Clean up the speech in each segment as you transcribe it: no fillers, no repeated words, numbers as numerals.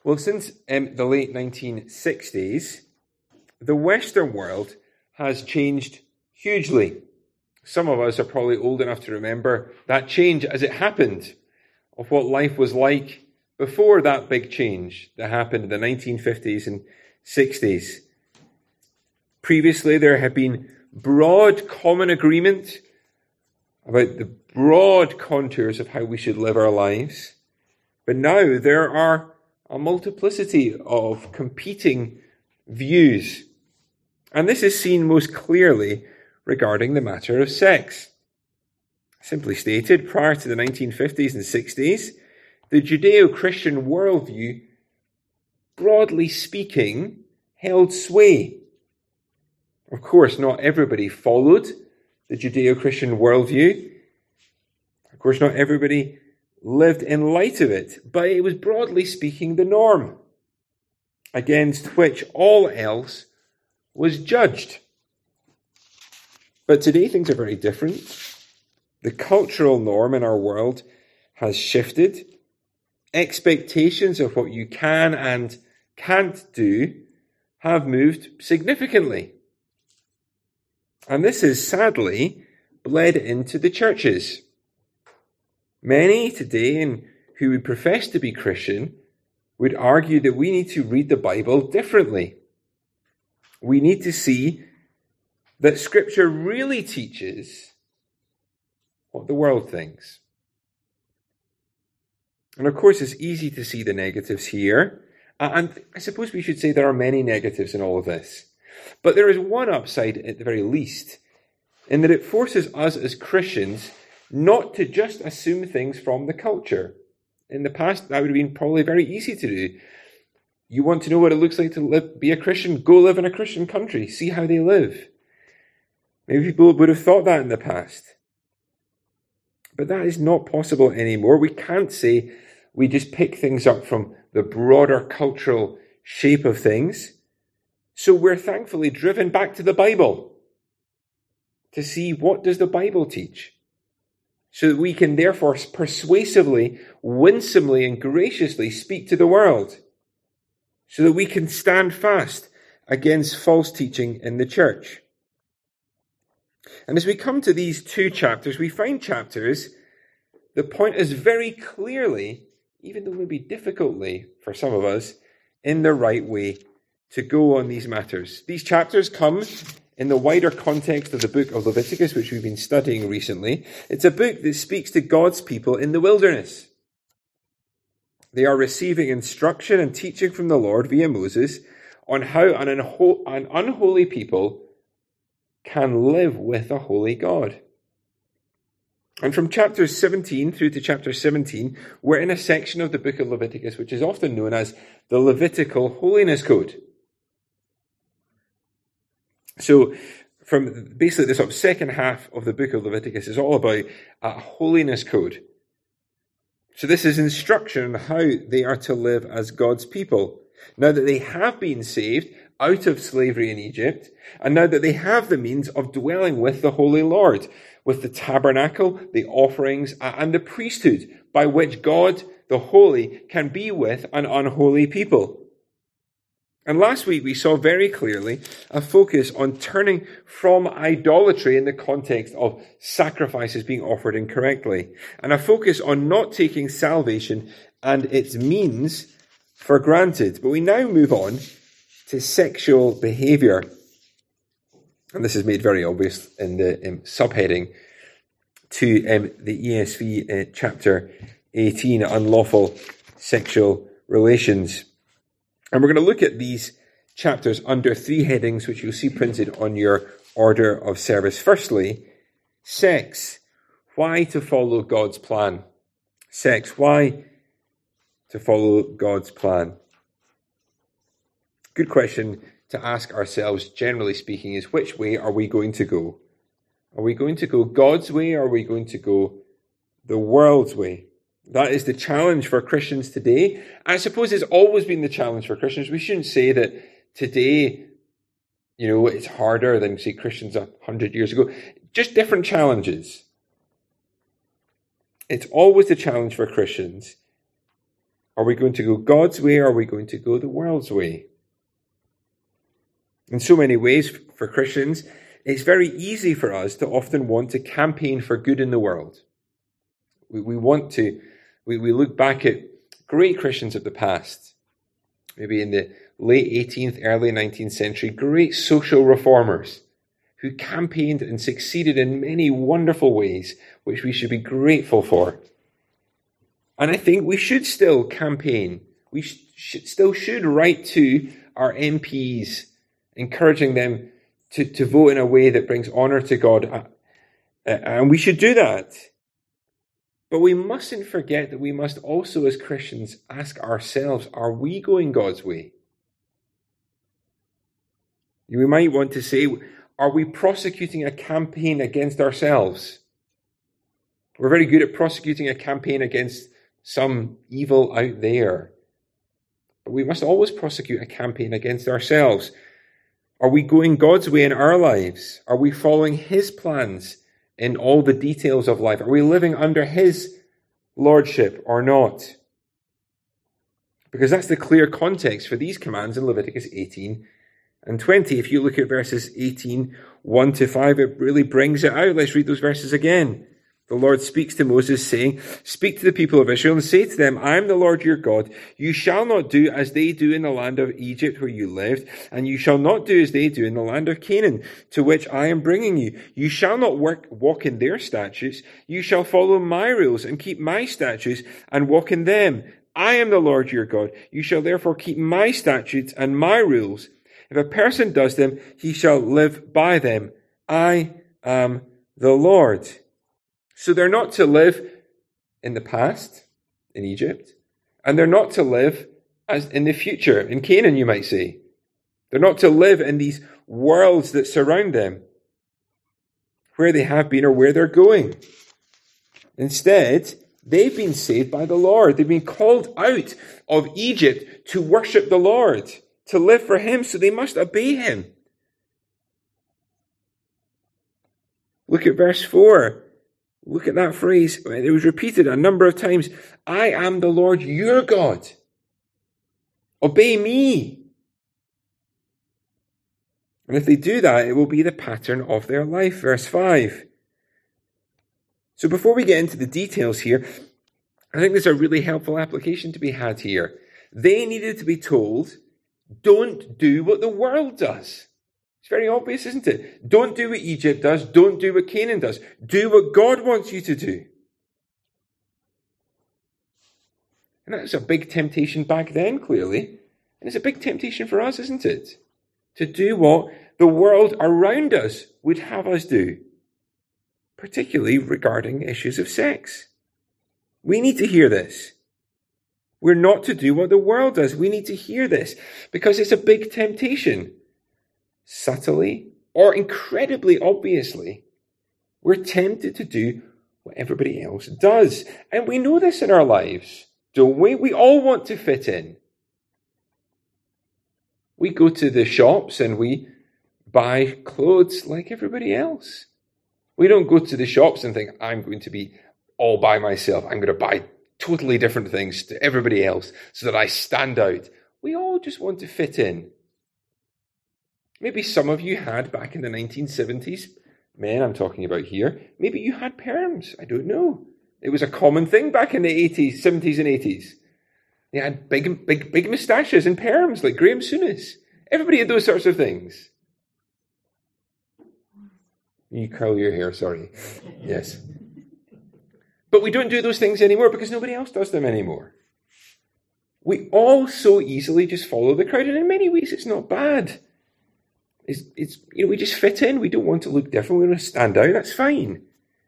Well, since the late 1960s, the Western world has changed hugely. Some of us are probably old enough to remember that change as it happened, of what life was like before that big change that happened in the 1950s and 60s. Previously, there had been broad common agreement about the broad contours of how we should live our lives. But now there are a multiplicity of competing views. And this is seen most clearly regarding the matter of sex. Simply stated, prior to the 1950s and 60s, the Judeo-Christian worldview, broadly speaking, held sway. Of course, not everybody followed the Judeo-Christian worldview. Of course, not everybody lived in light of it, but it was broadly speaking the norm, against which all else was judged. But today things are very different. The cultural norm in our world has shifted. Expectations of what you can and can't do have moved significantly. And this has sadly bled into the churches. Many today, and who would profess to be Christian, would argue that we need to read the Bible differently. We need to see that Scripture really teaches what the world thinks. And of course, it's easy to see the negatives here. And I suppose we should say there are many negatives in all of this. But there is one upside at the very least, in that it forces us as Christians not to just assume things from the culture. In the past, that would have been probably very easy to do. You want to know what it looks like to be a Christian? Go live in a Christian country. See how they live. Maybe people would have thought that in the past. But that is not possible anymore. We can't say we just pick things up from the broader cultural shape of things. So we're thankfully driven back to the Bible to see what does the Bible teach, so that we can therefore persuasively, winsomely, and graciously speak to the world, so that we can stand fast against false teaching in the church. And as we come to these two chapters, we find chapters that point us very clearly, even though maybe difficultly for some of us, in the right way to go on these matters. These chapters come in the wider context of the book of Leviticus, which we've been studying recently. It's a book that speaks to God's people in the wilderness. They are receiving instruction and teaching from the Lord via Moses on how an unholy people can live with a holy God. And from chapters 17 through to chapter 17, we're in a section of the book of Leviticus which is often known as the Levitical Holiness Code. So from basically the sort of second half of the book of Leviticus is all about a holiness code. So this is instruction on how they are to live as God's people. Now that they have been saved out of slavery in Egypt, and now that they have the means of dwelling with the Holy Lord, with the tabernacle, the offerings, and the priesthood, by which God, the Holy, can be with an unholy people. And last week we saw very clearly a focus on turning from idolatry in the context of sacrifices being offered incorrectly, and a focus on not taking salvation and its means for granted. But we now move on to sexual behavior. And this is made very obvious in the subheading to the ESV chapter 18, unlawful sexual relations. And we're going to look at these chapters under three headings, which you'll see printed on your order of service. Firstly, sex. Why to follow God's plan? Sex. Why to follow God's plan? Good question to ask ourselves, generally speaking, is which way are we going to go? Are we going to go God's way, or are we going to go the world's way? That is the challenge for Christians today. I suppose it's always been the challenge for Christians. We shouldn't say that today, it's harder than, say, Christians 100 years ago. Just different challenges. It's always the challenge for Christians Are we going to go God's way, or are we going to go the world's way? In so many ways, for Christians, it's very easy for us to often want to campaign for good in the world. We look back at great Christians of the past, maybe in the late 18th, early 19th century, great social reformers who campaigned and succeeded in many wonderful ways, which we should be grateful for. And I think we should still campaign. We still should write to our MPs, encouraging them to vote in a way that brings honour to God. And we should do that. But we mustn't forget that we must also, as Christians, ask ourselves, are we going God's way? We might want to say, are we prosecuting a campaign against ourselves? We're very good at prosecuting a campaign against some evil out there. But we must always prosecute a campaign against ourselves. Are we going God's way in our lives? Are we following His plans in all the details of life? Are we living under His lordship or not? Because that's the clear context for these commands in Leviticus 18 and 20. If you look at verses 18, 1 to 5, it really brings it out. Let's read those verses again. The Lord speaks to Moses, saying, "Speak to the people of Israel and say to them, I am the Lord your God. You shall not do as they do in the land of Egypt where you lived, and you shall not do as they do in the land of Canaan, to which I am bringing you. You shall not walk in their statutes. You shall follow my rules and keep my statutes and walk in them. I am the Lord your God. You shall therefore keep my statutes and my rules. If a person does them, he shall live by them. I am the Lord." So they're not to live in the past, in Egypt, and they're not to live as in the future, in Canaan, you might say. They're not to live in these worlds that surround them, where they have been or where they're going. Instead, they've been saved by the Lord. They've been called out of Egypt to worship the Lord, to live for Him, so they must obey Him. Look at verse 4. Look at that phrase. It was repeated a number of times. I am the Lord your God. Obey me. And if they do that, it will be the pattern of their life. Verse 5. So before we get into the details here, I think there's a really helpful application to be had here. They needed to be told, don't do what the world does. It's very obvious, isn't it? Don't do what Egypt does. Don't do what Canaan does. Do what God wants you to do. And that's a big temptation back then, clearly. And it's a big temptation for us, isn't it? To do what the world around us would have us do, particularly regarding issues of sex. We need to hear this. We're not to do what the world does. We need to hear this because it's a big temptation. Subtly or incredibly obviously, we're tempted to do what everybody else does. And we know this in our lives, don't we? We all want to fit in. We go to the shops and we buy clothes like everybody else. We don't go to the shops and think, I'm going to be all by myself. I'm going to buy totally different things to everybody else so that I stand out. We all just want to fit in. Maybe some of you had back in the 1970s, men I'm talking about here, maybe you had perms. I don't know. It was a common thing back in the 80s, 70s and 80s. They had big moustaches and perms like Graham Souness. Everybody had those sorts of things. You curl your hair, sorry. Yes. But we don't do those things anymore because nobody else does them anymore. We all so easily just follow the crowd, and in many ways it's not bad. It's we just fit in. We don't want to look different. We want to stand out. That's fine.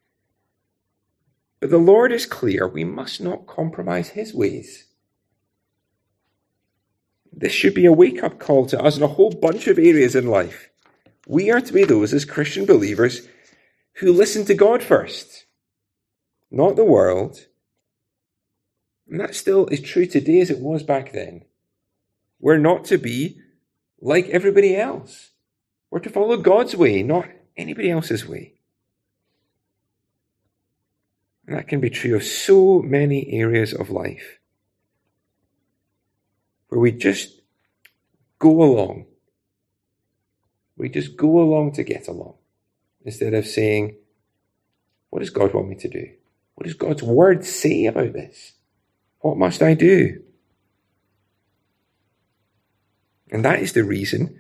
But the Lord is clear. We must not compromise His ways. This should be a wake-up call to us in a whole bunch of areas in life. We are to be those as Christian believers who listen to God first, not the world. And that still is true today as it was back then. We're not to be like everybody else. We're to follow God's way, not anybody else's way. And that can be true of so many areas of life. where we just go along. We just go along to get along, instead of saying, what does God want me to do? What does God's word say about this? What must I do? And that is the reason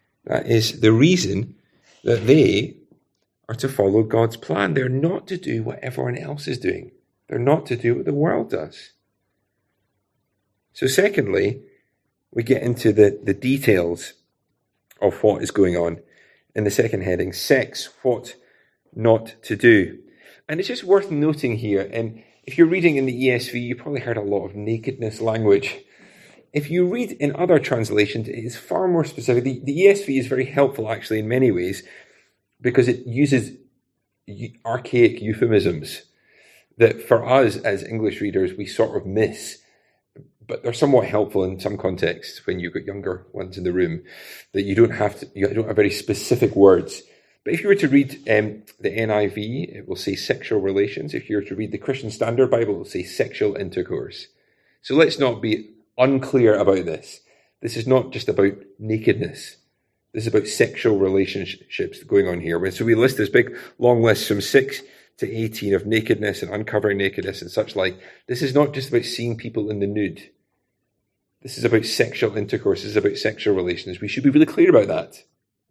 that they are to follow God's plan. They're not to do what everyone else is doing. They're not to do what the world does. So secondly, we get into the details of what is going on in the second heading, sex, what not to do. And it's just worth noting here, and if you're reading in the ESV, you probably heard a lot of nakedness language. If you read in other translations, it is far more specific. The ESV is very helpful, actually, in many ways, because it uses archaic euphemisms that for us as English readers, we sort of miss. But they're somewhat helpful in some contexts when you've got younger ones in the room, that you don't have very specific words. But if you were to read the NIV, it will say sexual relations. If you were to read the Christian Standard Bible, it will say sexual intercourse. So let's not be unclear about this. This is not just about nakedness. This is about sexual relationships going on here. So we list this big long list from 6 to 18 of nakedness and uncovering nakedness and such like. This is not just about seeing people in the nude. This is about sexual intercourse. This is about sexual relations. We should be really clear about that.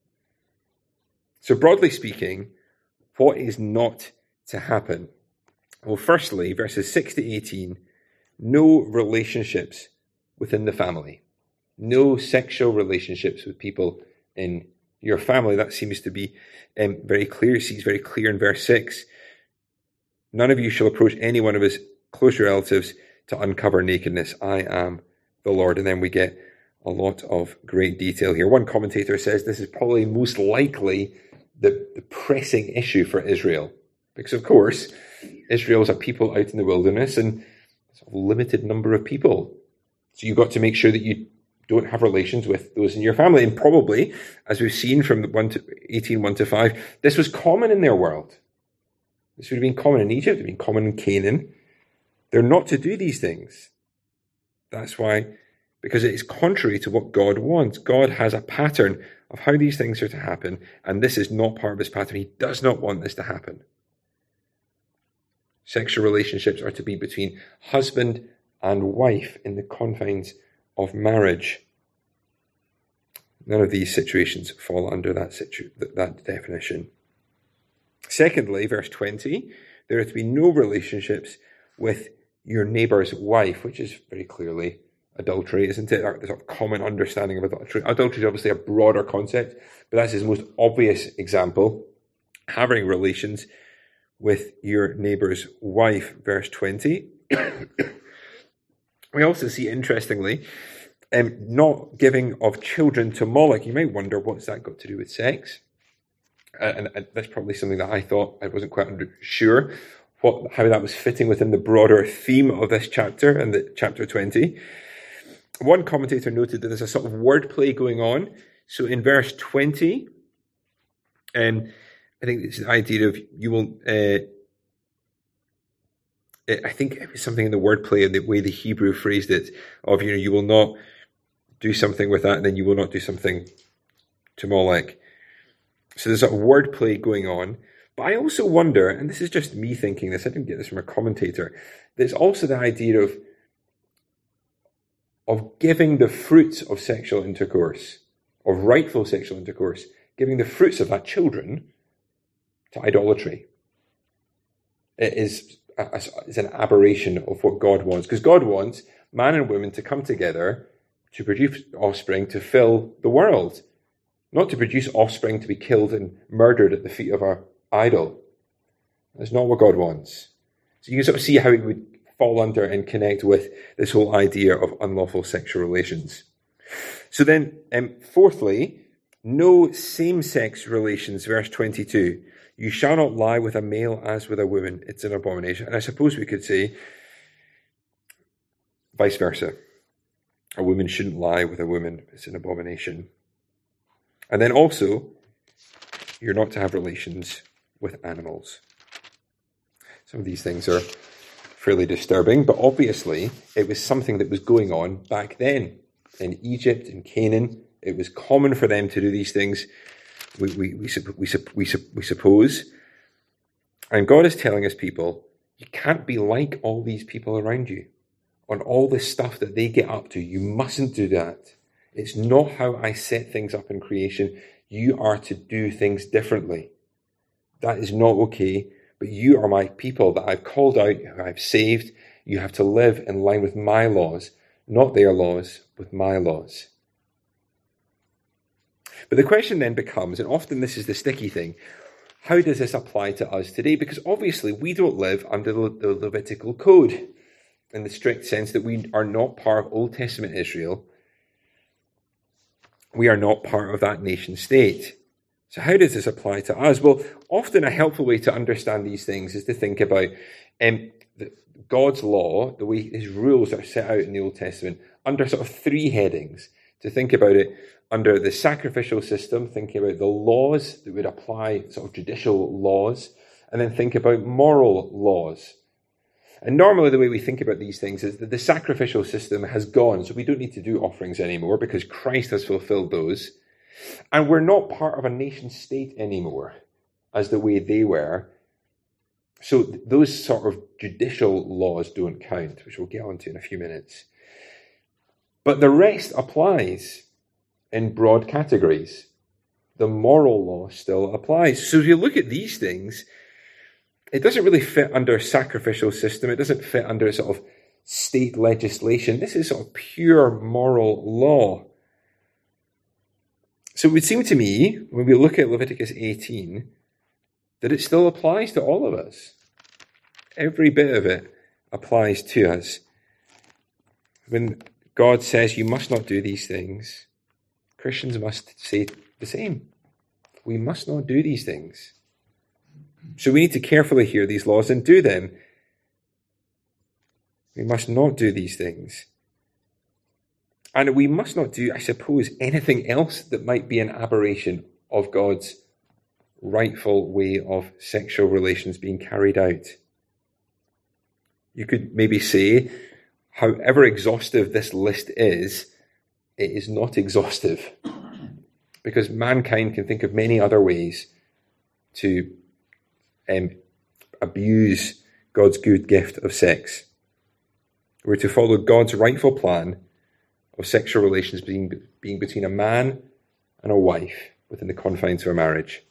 So broadly speaking, what is not to happen? Well, firstly, verses 6 to 18, no relationships within the family. No sexual relationships with people in your family. That seems to be very clear. It seems very clear in verse 6. None of you shall approach any one of his close relatives to uncover nakedness. I am the Lord. And then we get a lot of great detail here. One commentator says this is probably most likely the pressing issue for Israel. Because, of course, Israel is a people out in the wilderness and it's a limited number of people. So you've got to make sure that you don't have relations with those in your family. And probably, as we've seen from 18, 1 to 5, this was common in their world. This would have been common in Egypt, it would have been common in Canaan. They're not to do these things. That's why, because it is contrary to what God wants. God has a pattern of how these things are to happen, and this is not part of his pattern. He does not want this to happen. Sexual relationships are to be between husband and wife in the confines of marriage. None of these situations fall under that definition. Secondly, verse 20, there are to be no relationships with your neighbour's wife, which is very clearly adultery, isn't it? The sort of common understanding of adultery. Adultery is obviously a broader concept, but that's his most obvious example. Having relations with your neighbour's wife, verse 20. We also see, interestingly, not giving of children to Moloch. You might wonder, what's that got to do with sex? And that's probably something that I thought I wasn't quite sure how that was fitting within the broader theme of this chapter and the chapter 20. One commentator noted that there's a sort of wordplay going on. So in verse 20, I think it's the idea of you will. I think it was something in the wordplay and the way the Hebrew phrased it of, you will not do something with that, and then you will not do something to Molech. So there's a wordplay going on. But I also wonder, and this is just me thinking this, I didn't get this from a commentator, there's also the idea of giving the fruits of sexual intercourse, of rightful sexual intercourse, giving the fruits of that children to idolatry. It is an aberration of what God wants, because God wants man and woman to come together to produce offspring to fill the world, not to produce offspring to be killed and murdered at the feet of our idol. That's not what God wants. So you can sort of see how it would fall under and connect with this whole idea of unlawful sexual relations. So then, fourthly, no same-sex relations, verse 22. You shall not lie with a male as with a woman. It's an abomination. And I suppose we could say vice versa. A woman shouldn't lie with a woman. It's an abomination. And then also, you're not to have relations with animals. Some of these things are fairly disturbing, but obviously it was something that was going on back then. in Egypt, in Canaan. It was common for them to do these things, we suppose. And God is telling his people, you can't be like all these people around you on all this stuff that they get up to. You mustn't do that. It's not how I set things up in creation. You are to do things differently. That is not okay. But you are my people that I've called out, who I've saved. You have to live in line with my laws, not their laws, with my laws. But the question then becomes, and often this is the sticky thing, how does this apply to us today? Because obviously we don't live under the Levitical code in the strict sense that we are not part of Old Testament Israel. We are not part of that nation state. So how does this apply to us? Well, often a helpful way to understand these things is to think about God's law, the way his rules are set out in the Old Testament, under sort of three headings. To think about it under the sacrificial system, thinking about the laws that would apply, sort of judicial laws, and then think about moral laws. And normally the way we think about these things is that the sacrificial system has gone, so we don't need to do offerings anymore because Christ has fulfilled those. And we're not part of a nation state anymore, as the way they were. So those sort of judicial laws don't count, which we'll get onto in a few minutes. But the rest applies in broad categories. The moral law still applies. So if you look at these things, it doesn't really fit under a sacrificial system. It doesn't fit under sort of state legislation. This is sort of pure moral law. So it would seem to me, when we look at Leviticus 18, that it still applies to all of us. Every bit of it applies to us. When God says you must not do these things, Christians must say the same. We must not do these things. So we need to carefully hear these laws and do them. We must not do these things. And we must not do, I suppose, anything else that might be an aberration of God's rightful way of sexual relations being carried out. You could maybe say, however exhaustive this list is, it is not exhaustive. Because mankind can think of many other ways to abuse God's good gift of sex. We're to follow God's rightful plan of sexual relations being between a man and a wife within the confines of a marriage.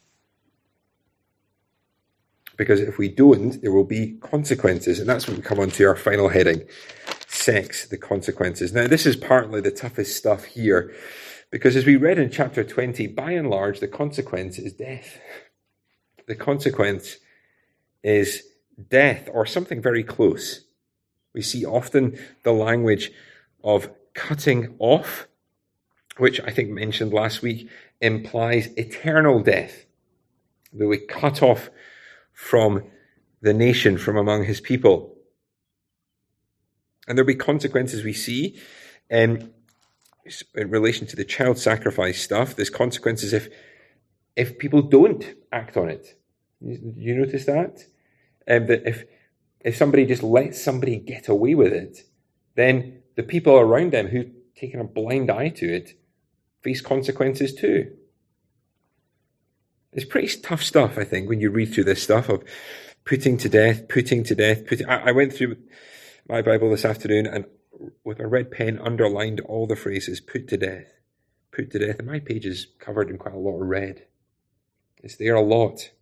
Because if we don't, there will be consequences. And that's what we come on to our final heading. Sex, the consequences. Now, this is partly the toughest stuff here. Because as we read in chapter 20, by and large, the consequence is death. The consequence is death, or something very close. We see often the language of cutting off, which I think mentioned last week, implies eternal death. That we cut off from the nation, from among his people. And there'll be consequences we see in relation to the child sacrifice stuff. There's consequences if people don't act on it. You notice that? That if somebody just lets somebody get away with it, then the people around them who've taken a blind eye to it face consequences too. It's pretty tough stuff, I think, when you read through this stuff of putting to death. I went through my Bible this afternoon and with a red pen underlined all the phrases, put to death. And my page is covered in quite a lot of red. It's there a lot.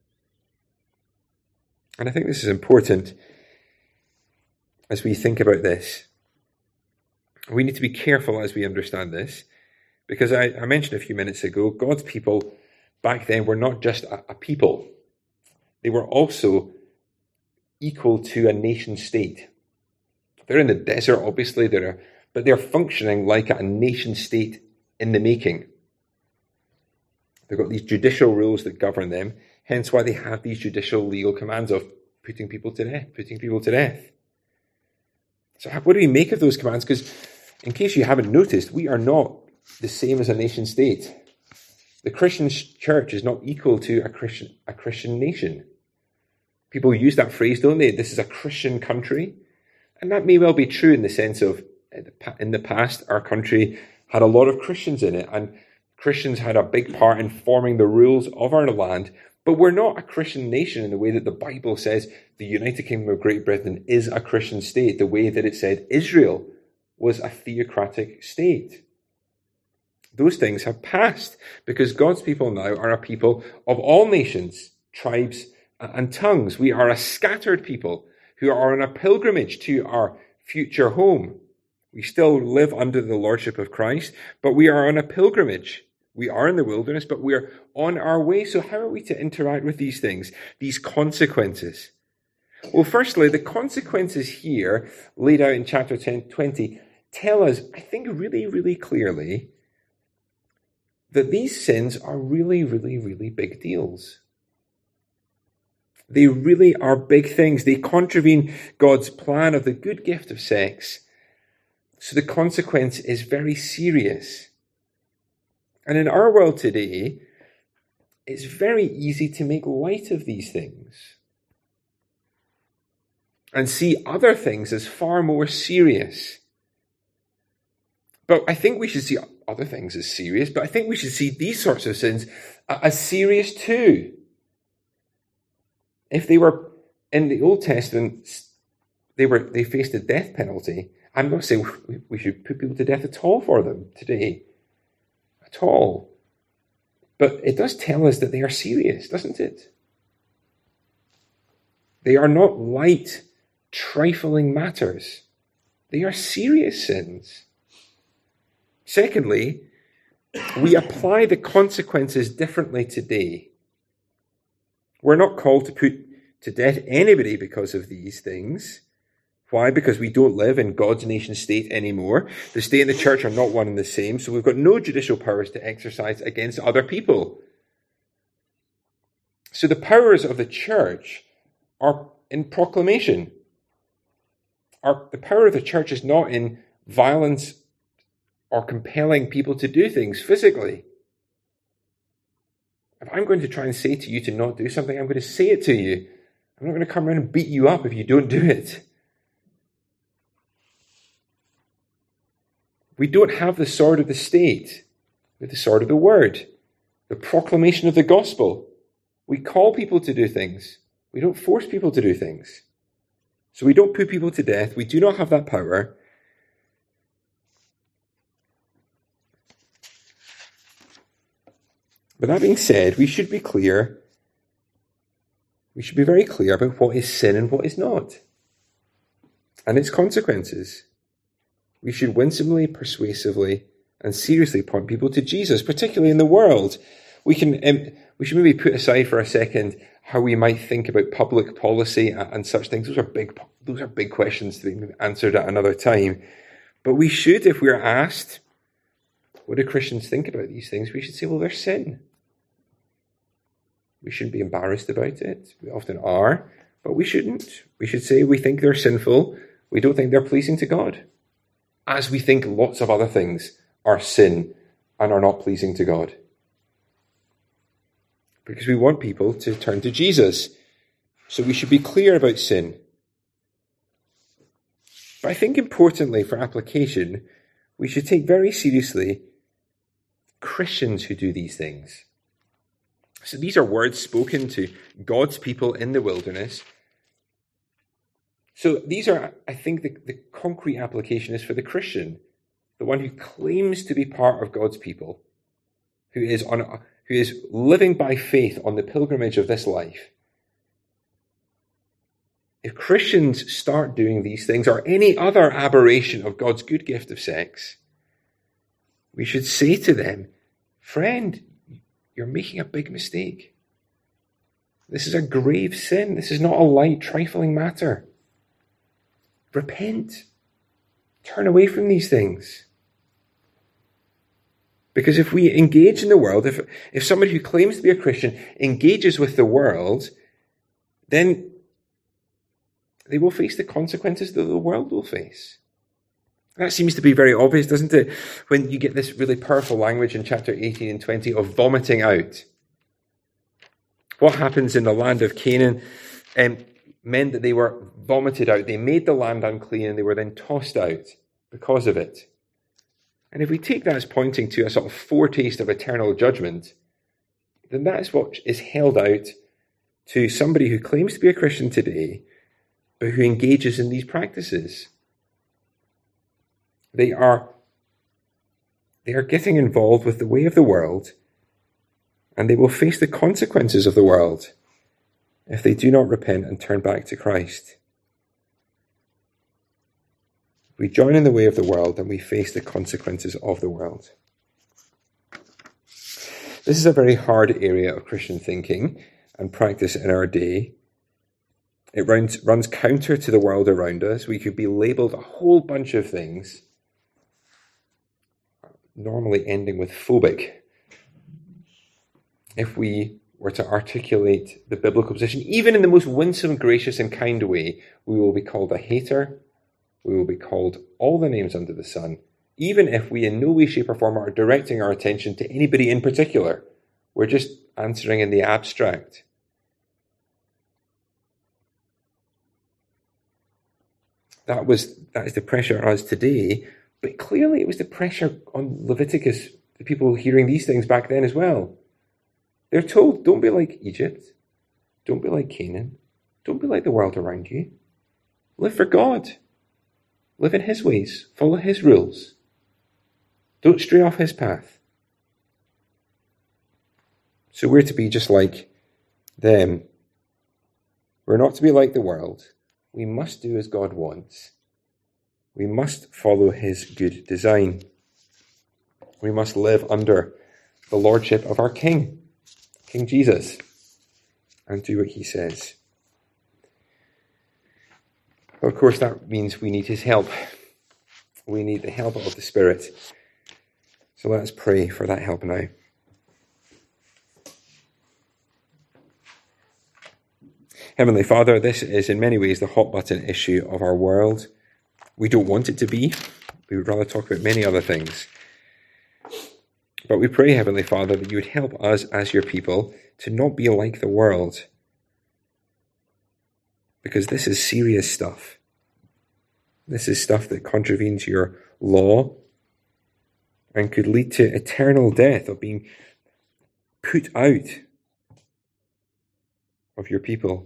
And I think this is important as we think about this. We need to be careful as we understand this, because I mentioned a few minutes ago, God's people back then were not just a people. They were also equal to a nation state. They're in the desert, obviously, but they're functioning like a nation state in the making. They've got these judicial rules that govern them, hence why they have these judicial legal commands of putting people to death. So what do we make of those commands? Because in case you haven't noticed, we are not the same as a nation state. The Christian church is not equal to a Christian nation. People use that phrase, don't they? This is a Christian country. And that may well be true in the sense of in the past, our country had a lot of Christians in it, and Christians had a big part in forming the rules of our land. But we're not a Christian nation in the way that the Bible says the United Kingdom of Great Britain is a Christian state, the way that it said Israel was a theocratic state. Those things have passed because God's people now are a people of all nations, tribes, and tongues. We are a scattered people who are on a pilgrimage to our future home. We still live under the lordship of Christ, but we are on a pilgrimage. We are in the wilderness, but we are on our way. So how are we to interact with these things, these consequences? Well, firstly, the consequences here laid out in chapter 20 tell us, I think, really, really clearly that these sins are really, really, really big deals. They really are big things. They contravene God's plan of the good gift of sex. So the consequence is very serious. And in our world today, it's very easy to make light of these things and see other things as far more serious. But I think we should see other things as serious, but I think we should see these sorts of sins as serious too. If they were in the Old Testament, they faced the death penalty. I'm not saying we should put people to death at all for them today. At all. But it does tell us that they are serious, doesn't it? They are not light, trifling matters. They are serious sins. Secondly, we apply the consequences differently today. We're not called to put to death anybody because of these things. Why? Because we don't live in God's nation state anymore. The state and the church are not one and the same, so we've got no judicial powers to exercise against other people. So the powers of the church are in proclamation. The power of the church is not in violence or compelling people to do things physically. If I'm going to try and say to you to not do something, I'm going to say it to you. I'm not going to come around and beat you up if you don't do it. We don't have the sword of the state. We have the sword of the word, the proclamation of the gospel. We call people to do things. We don't force people to do things. So we don't put people to death. We do not have that power. But that being said, we should be clear. We should be very clear about what is sin and what is not, and its consequences. We should winsomely, persuasively, and seriously point people to Jesus, particularly in the world. We should maybe put aside for a second how we might think about public policy and such things. Those are big questions to be answered at another time. But we should, if we are asked, what do Christians think about these things? We should say, well, they're sin. We shouldn't be embarrassed about it. We often are, but we shouldn't. We should say we think they're sinful. We don't think they're pleasing to God. As we think lots of other things are sin and are not pleasing to God. Because we want people to turn to Jesus. So we should be clear about sin. But I think importantly for application, we should take very seriously Christians who do these things. So these are words spoken to God's people in the wilderness. So these are, I think, the concrete application is for the Christian, the one who claims to be part of God's people, who is living by faith on the pilgrimage of this life. If Christians start doing these things or any other aberration of God's good gift of sex, we should say to them, friend, you're making a big mistake. This is a grave sin. This is not a light, trifling matter. Repent. Turn away from these things. Because if we engage in the world, if somebody who claims to be a Christian engages with the world, then they will face the consequences that the world will face. That seems to be very obvious, doesn't it? When you get this really powerful language in chapter 18 and 20 of vomiting out. What happens in the land of Canaan meant that they were vomited out. They made the land unclean and they were then tossed out. because of it. And if we take that as pointing to a sort of foretaste of eternal judgment, then that's what is held out to somebody who claims to be a Christian today, but who engages in these practices. They are getting involved with the way of the world, and they will face the consequences of the world if they do not repent and turn back to Christ. We join in the way of the world and we face the consequences of the world. This is a very hard area of Christian thinking and practice in our day. It runs counter to the world around us. We could be labelled a whole bunch of things, normally ending with phobic, if we were to articulate the biblical position. Even in the most winsome, gracious and kind way, we will be called a hater. We will be called all the names under the sun, even if we in no way, shape or form are directing our attention to anybody in particular. We're just answering in the abstract. That is the pressure on us today, but clearly it was the pressure on Leviticus, the people hearing these things back then as well. They're told, don't be like Egypt, don't be like Canaan, don't be like the world around you. Live for God. Live in his ways. Follow his rules. Don't stray off his path. So we're to be just like them. We're not to be like the world. We must do as God wants. We must follow his good design. We must live under the lordship of our King, King Jesus, and do what he says. Of course, that means we need his help. We need the help of the Spirit. So let us pray for that help now. Heavenly Father, this is in many ways the hot button issue of our world. We don't want it to be. We would rather talk about many other things. But we pray, Heavenly Father, that you would help us as your people to not be like the world. Because this is serious stuff. This is stuff that contravenes your law and could lead to eternal death, of being put out of your people.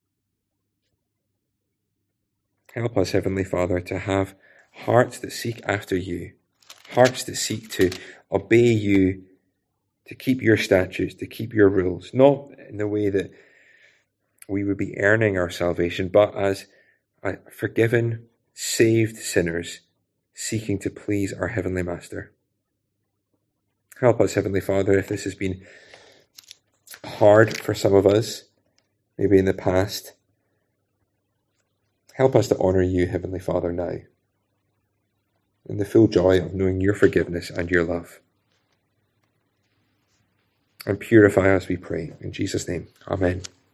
Help us, Heavenly Father, to have hearts that seek after you, hearts that seek to obey you, to keep your statutes, to keep your rules, not in the way that we would be earning our salvation, but as forgiven, saved sinners seeking to please our Heavenly Master. Help us, Heavenly Father, if this has been hard for some of us, maybe in the past. Help us to honour you, Heavenly Father, now, in the full joy of knowing your forgiveness and your love. And purify us, we pray. In Jesus' name, amen.